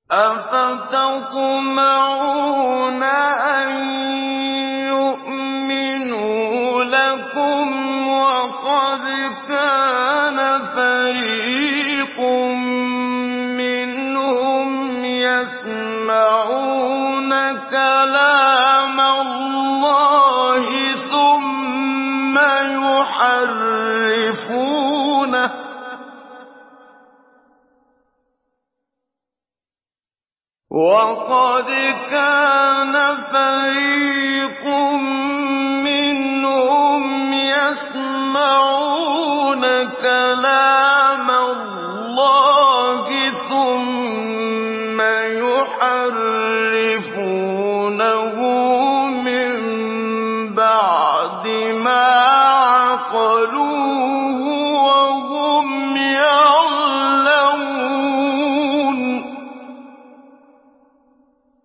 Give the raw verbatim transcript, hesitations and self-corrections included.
أَفَتَطْمَعُونَ أَن يُؤْمِنُوا لَكُمْ وَقَدْ كَانَ فَرِيقٌ مِّنْهُمْ يَسْمَعُونَ كَلَامَ اللَّهِ ثُمَّ يُحَرِّفُونَهُ وَقَدْ كَانَ فَرِيقٌ